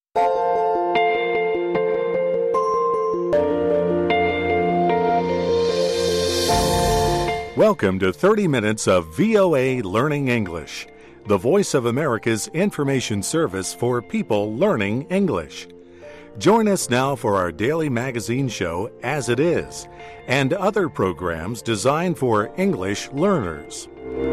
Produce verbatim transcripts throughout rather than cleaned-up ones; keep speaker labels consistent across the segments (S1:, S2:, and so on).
S1: Welcome to thirty minutes of V O A Learning English, the Voice of America's information service for people learning English. Join us now for our daily magazine show, As It Is, and other programs designed for English learners.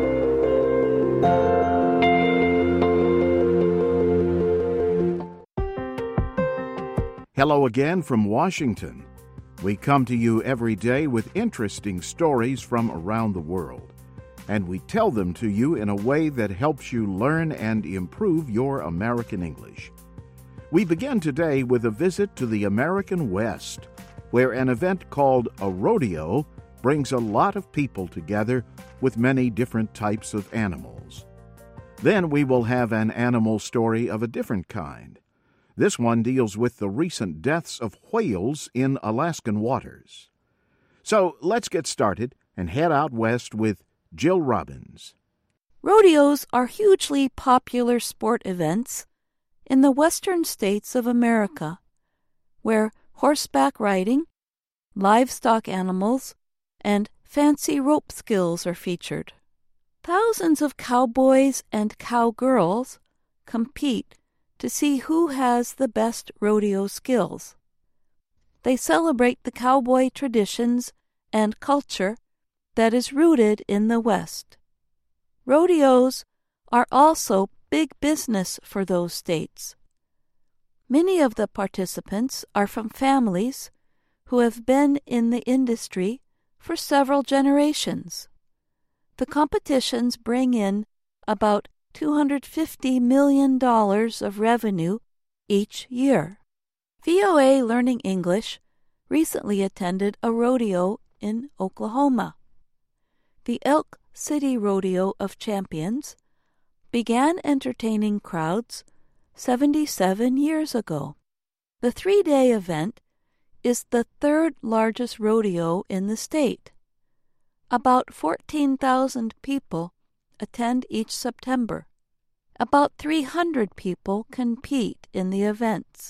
S2: Hello again from Washington. We come to you every day with interesting stories from around the world, and we tell them to you in a way that helps you learn and improve your American English. We begin today with a visit to the American West, where an event called a rodeo brings a lot of people together with many different types of animals. Then we will have an animal story of a different kind. This one deals with the recent deaths of whales in Alaskan waters. So let's get started and head out west with Jill Robbins.
S3: Rodeos are hugely popular sport events in the western states of America, where horseback riding, livestock animals, and fancy rope skills are featured. Thousands of cowboys and cowgirls compete to see who has the best rodeo skills. They celebrate the cowboy traditions and culture that is rooted in the West. Rodeos are also big business for those states. Many of the participants are from families who have been in the industry for several generations. The competitions bring in about two hundred fifty million dollars of revenue each year. V O A Learning English recently attended a rodeo in Oklahoma. The Elk City Rodeo of Champions began entertaining crowds seventy-seven years ago. The three-day event is the third largest rodeo in the state. About fourteen thousand people attend each September. About three hundred people compete in the events.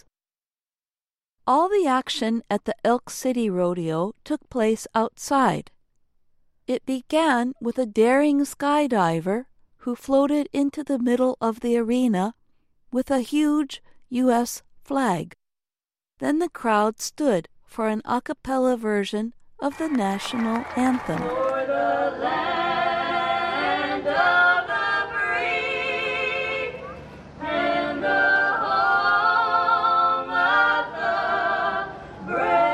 S3: All the action at the Elk City Rodeo took place outside. It began with a daring skydiver who floated into the middle of the arena with a huge U S flag. Then the crowd stood for an a cappella version of the national anthem. For the land of the free and the home of the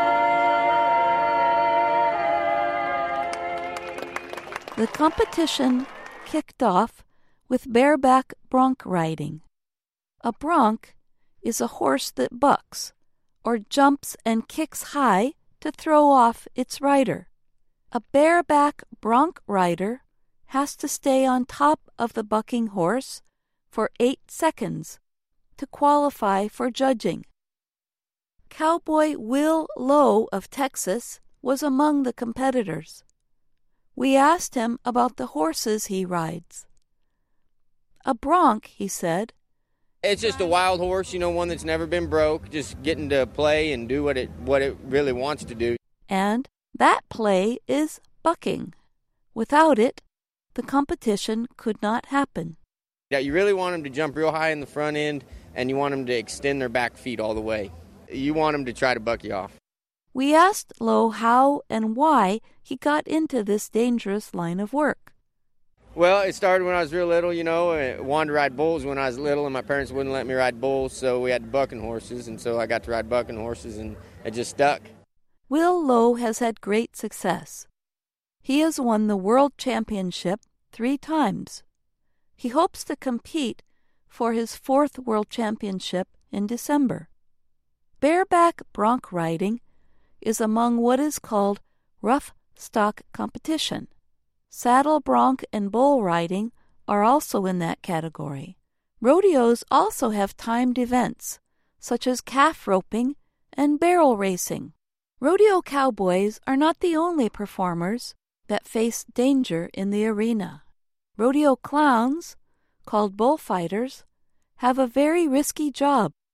S3: brave. The competition kicked off with bareback bronc riding. A bronc is a horse that bucks or jumps and kicks high to throw off its rider. A bareback bronc rider has to stay on top of the bucking horse for eight seconds to qualify for judging. Cowboy Will Lowe of Texas was among the competitors. We asked him about the horses he rides. A bronc, he said.
S4: It's just a wild horse, you know, one that's never been broke, just getting to play and do what it what it really wants to do.
S3: And that play is bucking. Without it, the competition could not happen.
S4: Yeah, you really want them to jump real high in the front end, and you want them to extend their back feet all the way. You want them to try to buck you off.
S3: We asked Lowe how and why he got into this dangerous line of work.
S4: Well, it started when I was real little, you know. I wanted to ride bulls when I was little, and my parents wouldn't let me ride bulls, so we had bucking horses, and so I got to ride bucking horses, and it just stuck.
S3: Will Lowe has had great success. He has won the World Championship three times. He hopes to compete for his fourth World Championship in December. Bareback bronc riding is among what is called rough stock competition. Saddle bronc and bull riding are also in that category. Rodeos also have timed events, such as calf roping and barrel racing. Rodeo cowboys are not the only performers that face danger in the arena. Rodeo clowns, called bullfighters, have a very risky job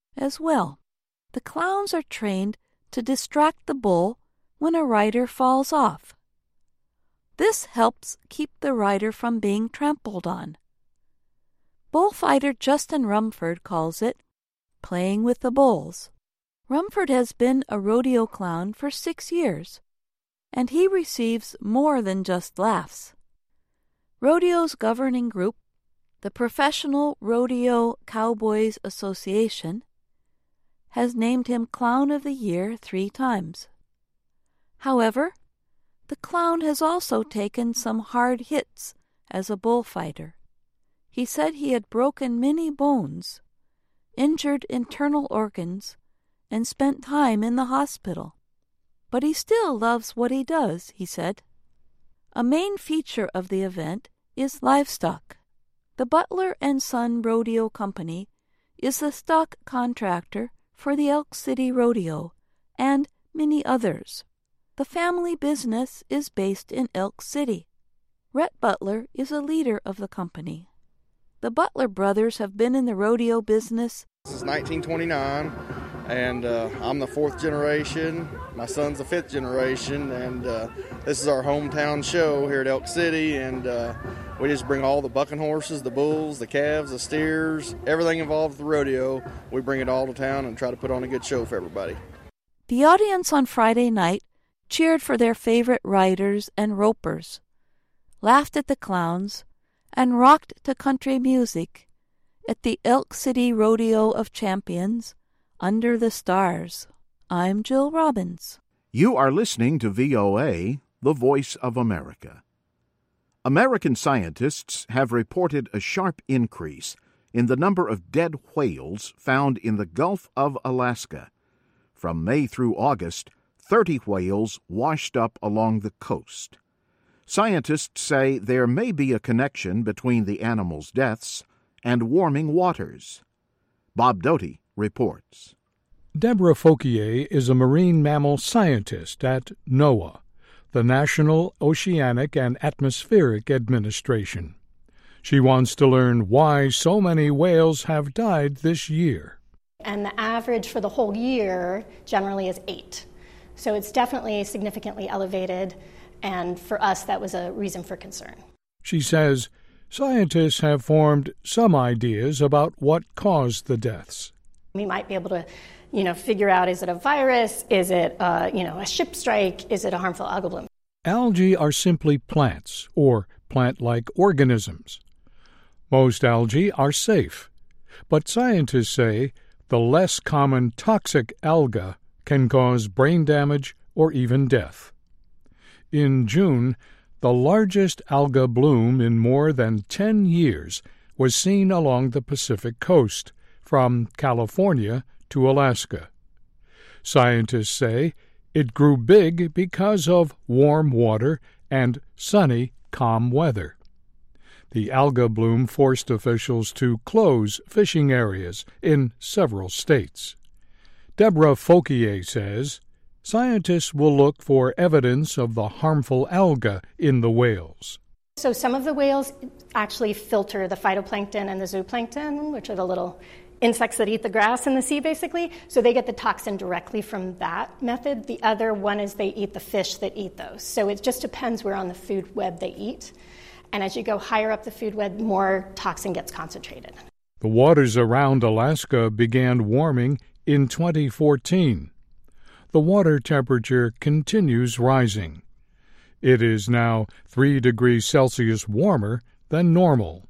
S3: As well, the clowns are trained to distract the bull when a rider falls off. This helps keep the rider from being trampled on. Bullfighter Justin Rumford calls it playing with the bulls. Rumford has been a rodeo clown for six years, and he receives more than just laughs. Rodeo's governing group, the Professional Rodeo Cowboys Association, has named him Clown of the Year three times. However, the clown has also taken some hard hits as a bullfighter. He said he had broken many bones, injured internal organs, and spent time in the hospital. But he still loves what he does, he said. A main feature of the event is livestock. The Butler and Son Rodeo Company is the stock contractor for the Elk City Rodeo and many others. The family business is based in Elk City. Rhett Butler is a leader of the company. The Butler brothers have been in the rodeo business
S5: since nineteen twenty-nine, and uh, I'm the fourth generation. My son's the fifth generation, and uh, this is our hometown show here at Elk City, and uh, we just bring all the bucking horses, the bulls, the calves, the steers, everything involved with the rodeo. We bring it all to town and try to put on a good show for everybody.
S3: The audience on Friday night cheered for their favorite riders and ropers, laughed at the clowns, and rocked to country music at the Elk City Rodeo of Champions under the stars. I'm Jill Robbins.
S2: You are listening to V O A, the Voice of America. American scientists have reported a sharp increase in the number of dead whales found in the Gulf of Alaska. From May through August, thirty whales washed up along the coast. Scientists say there may be a connection between the animals' deaths and warming waters. Bob Doty reports.
S6: Deborah Fauquier is a marine mammal scientist at NOAA, the National Oceanic and Atmospheric Administration. She wants to learn why so many whales have died this year.
S7: And the average for the whole year generally is eight. So it's definitely significantly elevated, and for us that was a reason for concern.
S6: She says scientists have formed some ideas about what caused the deaths.
S7: We might be able to, you know, figure out, is it a virus? Is it, uh, you know, a ship strike? Is it a harmful algal bloom?
S6: Algae are simply plants or plant-like organisms. Most algae are safe, but scientists say the less common toxic alga can cause brain damage or even death. In June, the largest alga bloom in more than ten years was seen along the Pacific coast, from California to Alaska. Scientists say it grew big because of warm water and sunny, calm weather. The alga bloom forced officials to close fishing areas in several states. Deborah Fauquier says scientists will look for evidence of the harmful alga in the whales.
S7: So some of the whales actually filter the phytoplankton and the zooplankton, which are the little insects that eat the grass in the sea, basically. So they get the toxin directly from that method. The other one is they eat the fish that eat those. So it just depends where on the food web they eat. And as you go higher up the food web, more toxin gets concentrated.
S6: The waters around Alaska began warming in twenty fourteen. The water temperature continues rising. It is now three degrees Celsius warmer than normal.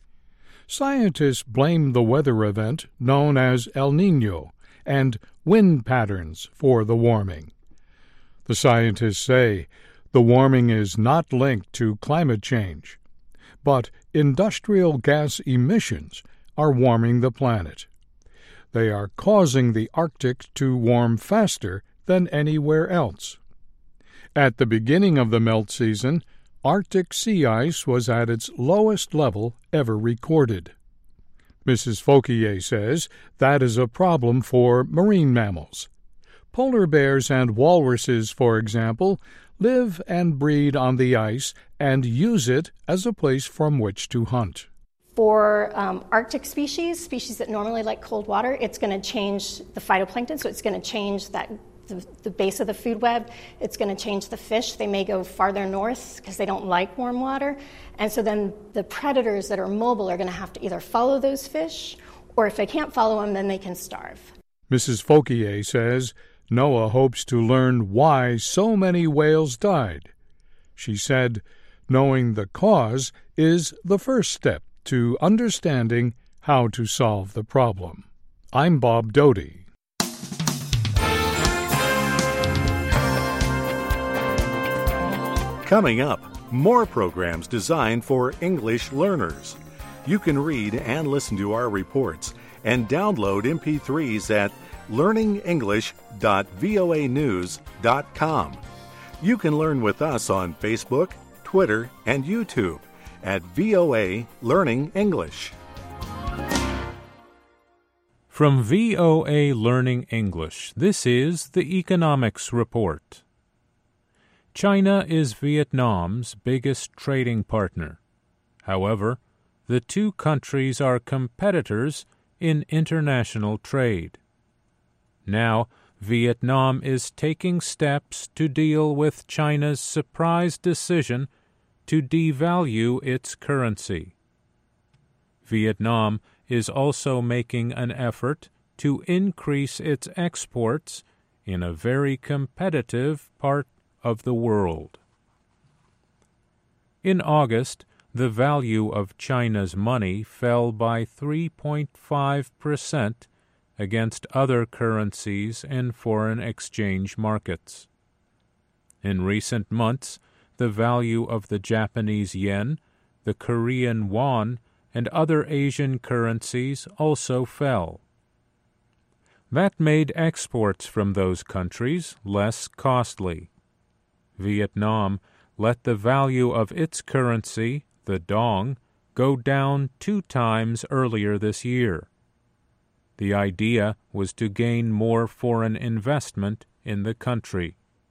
S6: Scientists blame the weather event known as El Niño and wind patterns for the warming. The scientists say the warming is not linked to climate change, but industrial gas emissions are warming the planet. They are causing the Arctic to warm faster than anywhere else. At the beginning of the melt season, Arctic sea ice was at its lowest level ever recorded. Missus Fauquier says that is a problem for marine mammals. Polar bears and walruses, for example, live and breed on the ice and use it as a place from which to hunt.
S7: For um, Arctic species, species that normally like cold water, it's going to change the phytoplankton, so it's going to change that the, the base of the food web. It's going to change the fish. They may go farther north because they don't like warm water. And so then the predators that are mobile are going to have to either follow those fish, or if they can't follow them, then they can starve.
S6: Missus Fauquier says NOAA hopes to learn why so many whales died. She said, knowing the cause is the first step to understanding how to solve the problem. I'm Bob Doty.
S1: Coming up, more programs designed for English learners. You can read and listen to our reports and download M P threes at learning english dot voa news dot com. You can learn with us on Facebook, Twitter, and YouTube at V O A Learning English.
S8: From V O A Learning English, this is the Economics Report. China is Vietnam's biggest trading partner. However, the two countries are competitors in international trade. Now, Vietnam is taking steps to deal with China's surprise decision to devalue its currency. Vietnam is also making an effort to increase its exports in a very competitive part of the world. In August, the value of China's money fell by three point five percent against other currencies in foreign exchange markets. In recent months, the value of the Japanese yen, the Korean won, and other Asian currencies also fell. That made exports from those countries less costly. Vietnam let the value of its currency, the dong, go down two times earlier this year. The idea was to gain more foreign investment in the country.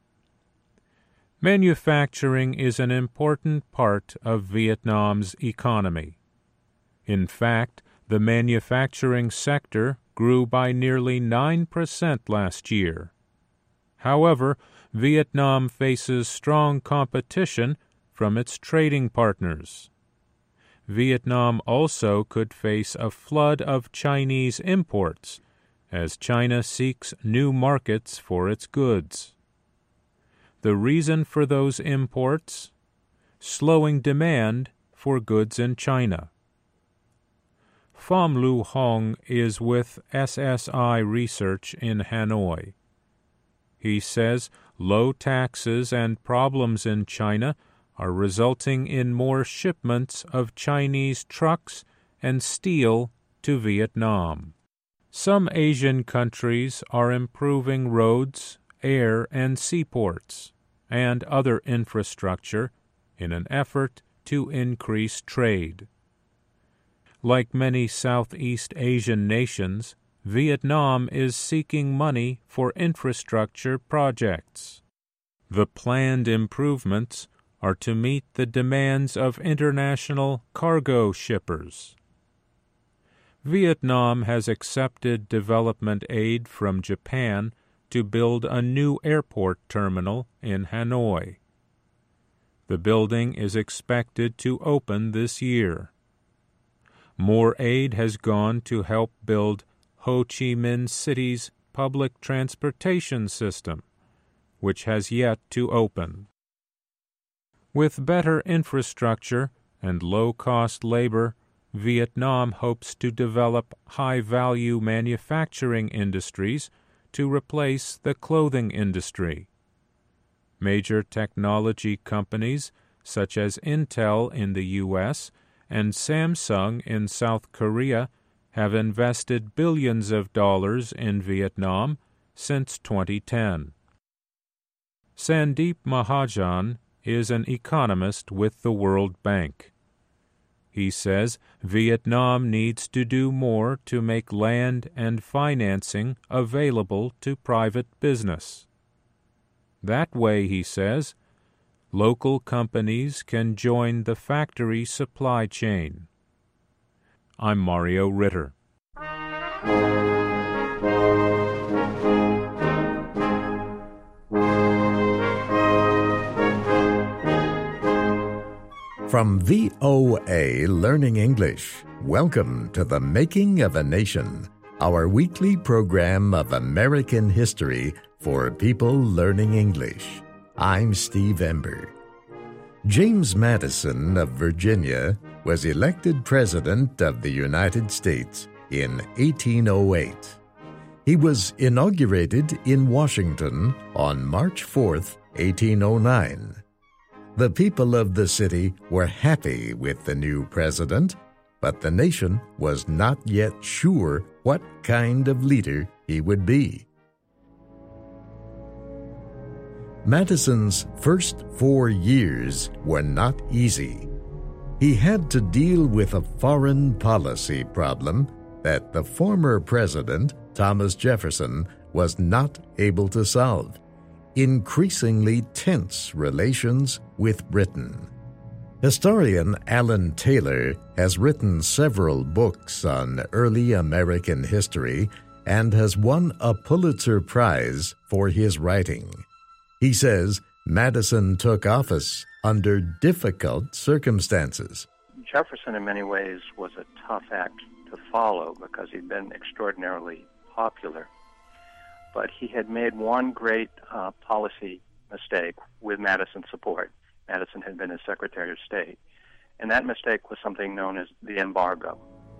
S8: Manufacturing is an important part of Vietnam's economy. In fact, the manufacturing sector grew by nearly nine percent last year. However, Vietnam faces strong competition from its trading partners. Vietnam also could face a flood of Chinese imports as China seeks new markets for its goods. The reason for those imports? Slowing demand for goods in China. Pham Lu Hong is with S S I Research in Hanoi. He says low taxes and problems in China are resulting in more shipments of Chinese trucks and steel to Vietnam. Some Asian countries are improving roads, air and seaports, and other infrastructure in an effort to increase trade. Like many Southeast Asian nations, Vietnam is seeking money for infrastructure projects. The planned improvements are to meet the demands of international cargo shippers. Vietnam has accepted development aid from Japan to build a new airport terminal in Hanoi. The building is expected to open this year. More aid has gone to help build Ho Chi Minh City's public transportation system, which has yet to open. With better infrastructure and low-cost labor, Vietnam hopes to develop high-value manufacturing industries to replace the clothing industry. Major technology companies such as Intel in the U S and Samsung in South Korea have invested billions of dollars in Vietnam since twenty ten. Sandeep Mahajan is an economist with the World Bank. He says Vietnam needs to do more to make land and financing available to private business. That way, he says, local companies can join the factory supply chain. I'm Mario Ritter.
S9: From V O A Learning English, welcome to The Making of a Nation, our weekly program of American history for people learning English. I'm Steve Ember. James Madison of Virginia was elected President of the United States in eighteen oh eight. He was inaugurated in Washington on March fourth, eighteen oh nine. The people of the city were happy with the new president, but the nation was not yet sure what kind of leader he would be. Madison's first four years were not easy. He had to deal with a foreign policy problem that the former president, Thomas Jefferson, was not able to solve: increasingly tense relations with Britain. Historian Alan Taylor has written several books on early American history and has won a Pulitzer Prize for his writing. He says Madison took office under difficult circumstances.
S10: Jefferson, in many ways, was a tough act to follow because he'd been extraordinarily popular. But he had made one great uh, policy mistake with Madison's support. Madison had been his Secretary of State. And that mistake was something known as the embargo.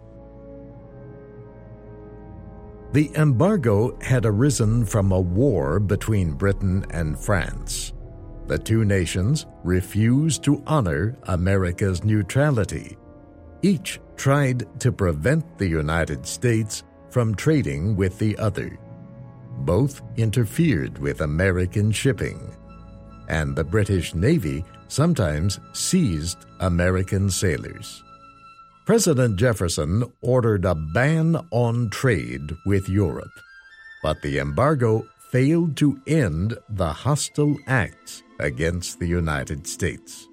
S9: The embargo had arisen from a war between Britain and France. The two nations refused to honor America's neutrality. Each tried to prevent the United States from trading with the other. Both interfered with American shipping, and the British Navy sometimes seized American sailors. President Jefferson ordered a ban on trade with Europe, but the embargo failed to end the hostile acts against the United States.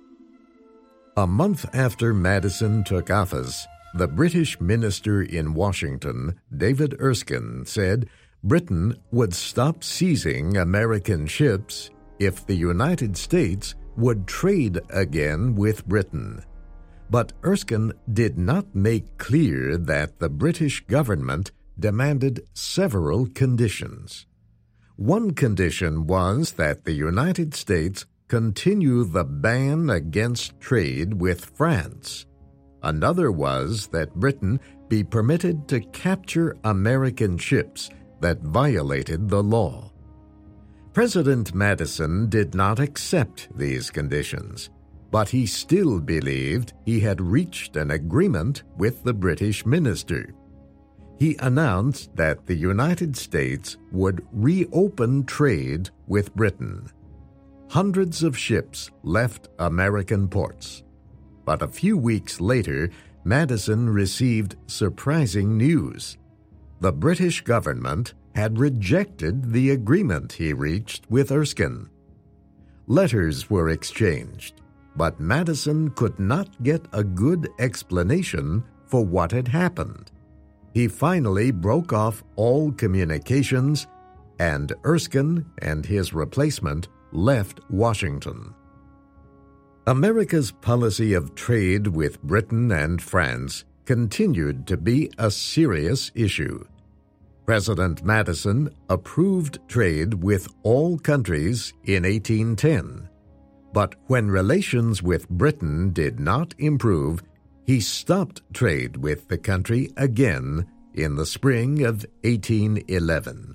S9: A month after Madison took office, the British minister in Washington, David Erskine, said Britain would stop seizing American ships if the United States would trade again with Britain. But Erskine did not make clear that the British government demanded several conditions. One condition was that the United States continue the ban against trade with France. Another was that Britain be permitted to capture American ships that violated the law. President Madison did not accept these conditions, but he still believed he had reached an agreement with the British minister. He announced that the United States would reopen trade with Britain. Hundreds of ships left American ports. But a few weeks later, Madison received surprising news. The British government had rejected the agreement he reached with Erskine. Letters were exchanged, but Madison could not get a good explanation for what had happened. He finally broke off all communications, and Erskine and his replacement left Washington. America's policy of trade with Britain and France continued to be a serious issue. President Madison approved trade with all countries in eighteen ten. But when relations with Britain did not improve, he stopped trade with the country again in the spring of eighteen eleven.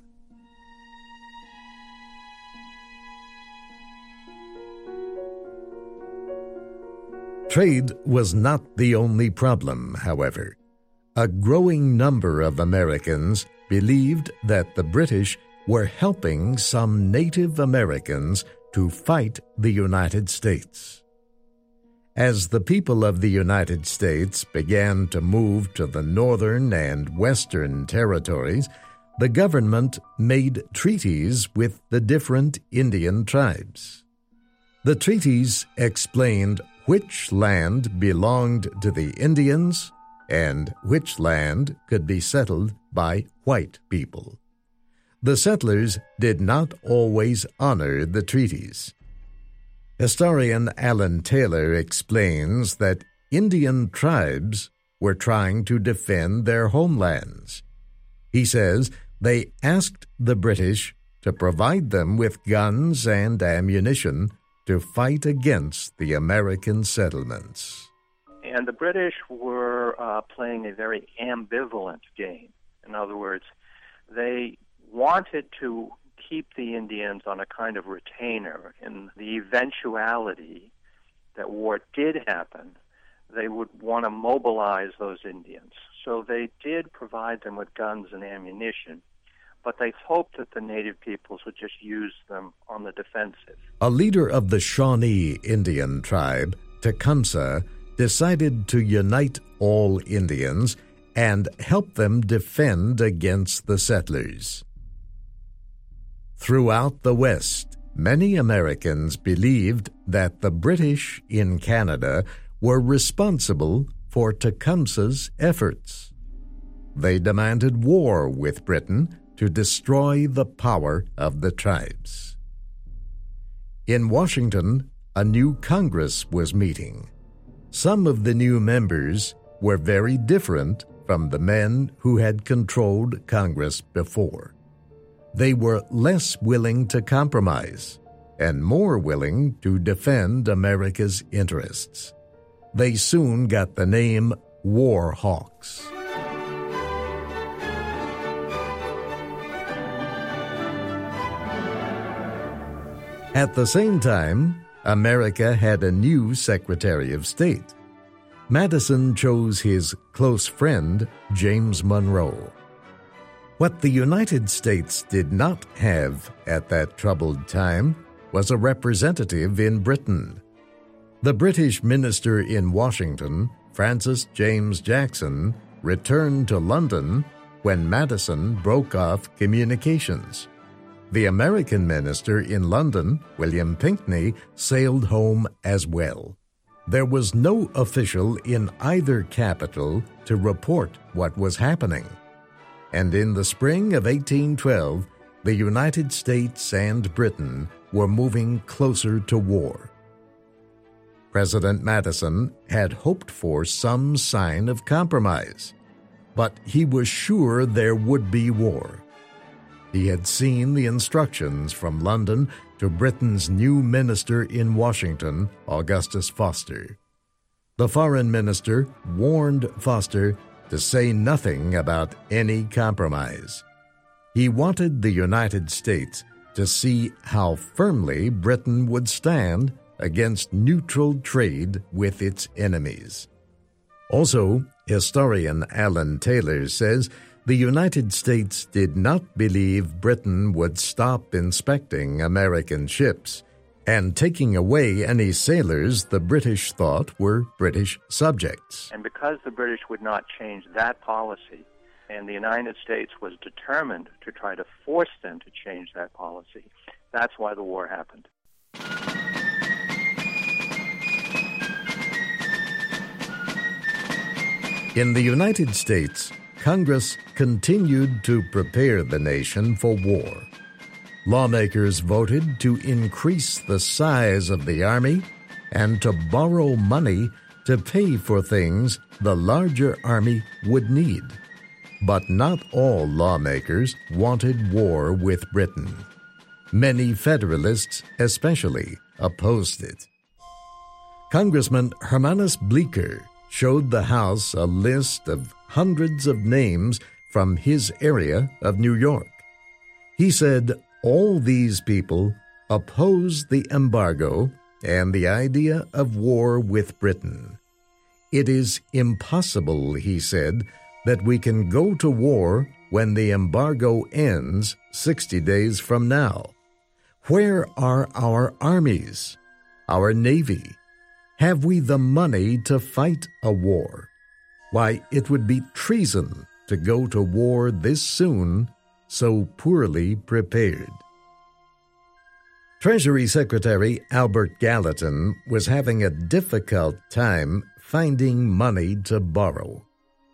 S9: Trade was not the only problem, however. A growing number of Americans believed that the British were helping some Native Americans to fight the United States. As the people of the United States began to move to the northern and western territories, the government made treaties with the different Indian tribes. The treaties explained which land belonged to the Indians and which land could be settled by white people. The settlers did not always honor the treaties. Historian Alan Taylor explains that Indian tribes were trying to defend their homelands. He says they asked the British to provide them with guns and ammunition to fight against the American settlements.
S10: And the British were uh, playing a very ambivalent game. In other words, they wanted to keep the Indians on a kind of retainer. In the eventuality that war did happen, they would want to mobilize those Indians. So they did provide them with guns and ammunition, but they hoped that the native peoples would just use them on the defensive.
S9: A leader of the Shawnee Indian tribe, Tecumseh, decided to unite all Indians and help them defend against the settlers. Throughout the West, many Americans believed that the British in Canada were responsible for Tecumseh's efforts. They demanded war with Britain to destroy the power of the tribes. In Washington, a new Congress was meeting. Some of the new members were very different from the men who had controlled Congress before. They were less willing to compromise and more willing to defend America's interests. They soon got the name War Hawks. At the same time, America had a new Secretary of State. Madison chose his close friend, James Monroe. What the United States did not have at that troubled time was a representative in Britain. The British minister in Washington, Francis James Jackson, returned to London when Madison broke off communications. The American minister in London, William Pinckney, sailed home as well. There was no official in either capital to report what was happening. And in the spring of eighteen twelve, the United States and Britain were moving closer to war. President Madison had hoped for some sign of compromise, but he was sure there would be war. He had seen the instructions from London to Britain's new minister in Washington, Augustus Foster. The foreign minister warned Foster to say nothing about any compromise. He wanted the United States to see how firmly Britain would stand against neutral trade with its enemies. Also, historian Alan Taylor says the United States did not believe Britain would stop inspecting American ships and taking away any sailors the British thought were British subjects.
S10: And because the British would not change that policy, and the United States was determined to try to force them to change that policy, that's why the war happened.
S9: In the United States, Congress continued to prepare the nation for war. Lawmakers voted to increase the size of the Army and to borrow money to pay for things the larger Army would need. But not all lawmakers wanted war with Britain. Many Federalists especially opposed it. Congressman Hermanus Bleecker showed the House a list of hundreds of names from his area of New York. He said all these people opposed the embargo and the idea of war with Britain. It is impossible, he said, that we can go to war when the embargo ends sixty days from now. Where are our armies, our navy? Have we the money to fight a war? Why, it would be treason to go to war this soon, so poorly prepared. Treasury Secretary Albert Gallatin was having a difficult time finding money to borrow.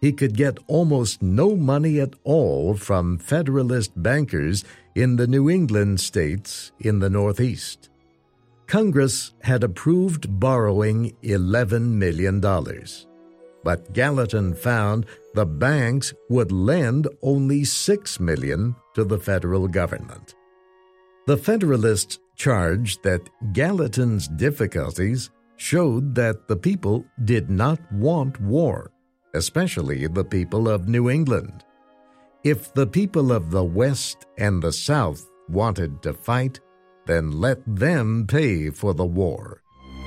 S9: he could get almost no money at all from Federalist bankers in the New England states in the Northeast. Congress had approved borrowing eleven million dollars, but Gallatin found the banks would lend only six million dollars to the federal government. The Federalists charged that Gallatin's difficulties showed that the people did not want war, especially the people of New England. If the people of the West and the South wanted to fight, then let them pay for the war.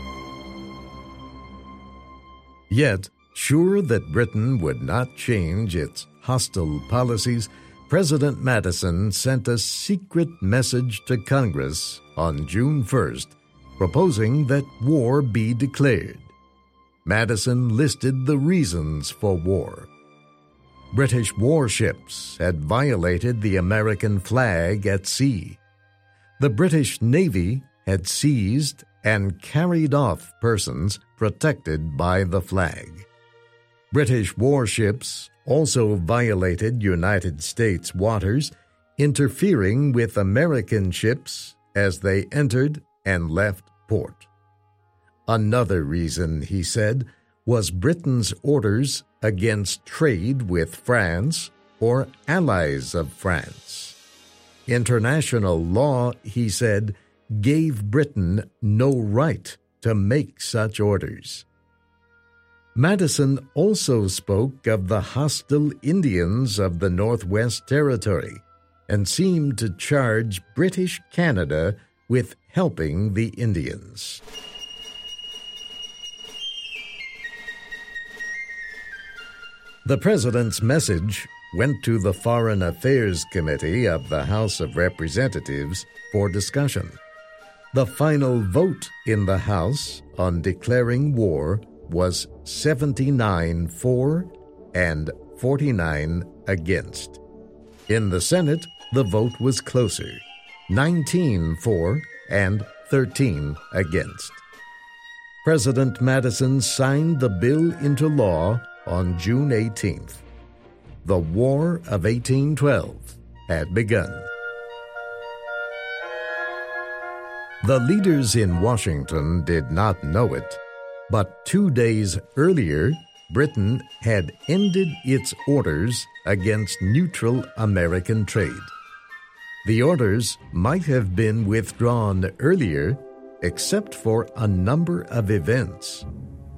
S9: Yet, sure that Britain would not change its hostile policies, President Madison sent a secret message to Congress on June first, proposing that war be declared. Madison listed the reasons for war. British warships had violated the American flag at sea. The British Navy had seized and carried off persons protected by the flag. British warships also violated United States waters, interfering with American ships as they entered and left port. Another reason, he said, was Britain's orders against trade with France or allies of France. International law, he said, gave Britain no right to make such orders. Madison also spoke of the hostile Indians of the Northwest Territory and seemed to charge British Canada with helping the Indians. The President's message went to the Foreign Affairs Committee of the House of Representatives for discussion. The final vote in the House on declaring war was seventy-nine for and forty-nine against. In the Senate, the vote was closer, nineteen for and thirteen against. President Madison signed the bill into law on June eighteenth. The War of eighteen twelve had begun. The leaders in Washington did not know it, but two days earlier, Britain had ended its orders against neutral American trade. The orders might have been withdrawn earlier, except for a number of events.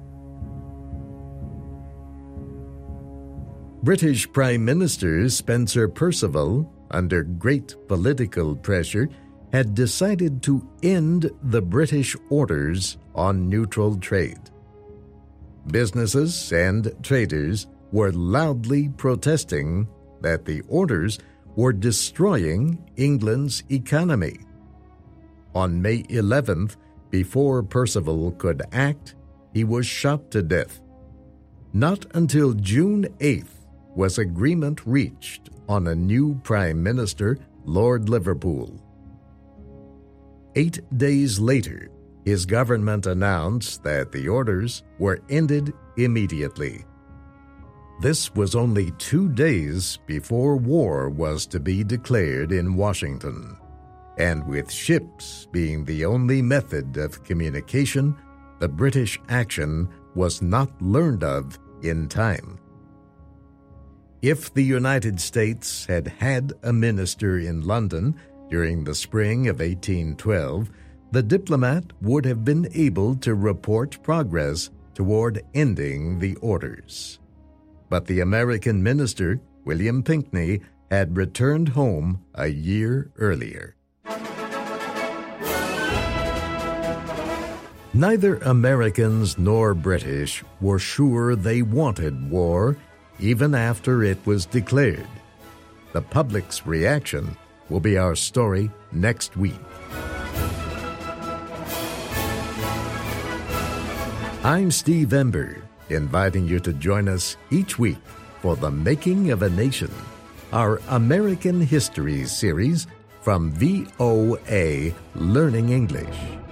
S9: British Prime Minister Spencer Perceval, under great political pressure, had decided to end the British orders on neutral trade. Businesses and traders were loudly protesting that the orders were destroying England's economy. On May eleventh, before Perceval could act, he was shot to death. Not until June eighth was agreement reached on a new Prime Minister, Lord Liverpool. Eight days later, his government announced that the orders were ended immediately. This was only two days before war was to be declared in Washington, and with ships being the only method of communication, the British action was not learned of in time. If the United States had had a minister in London during the spring of eighteen twelve, the diplomat would have been able to report progress toward ending the orders. But the American minister, William Pinckney, had returned home a year earlier. Neither Americans nor British were sure they wanted war, even after it was declared. The public's reaction will be our story next week. I'm Steve Ember, inviting you to join us each week for The Making of a Nation, our American History series from V O A Learning English.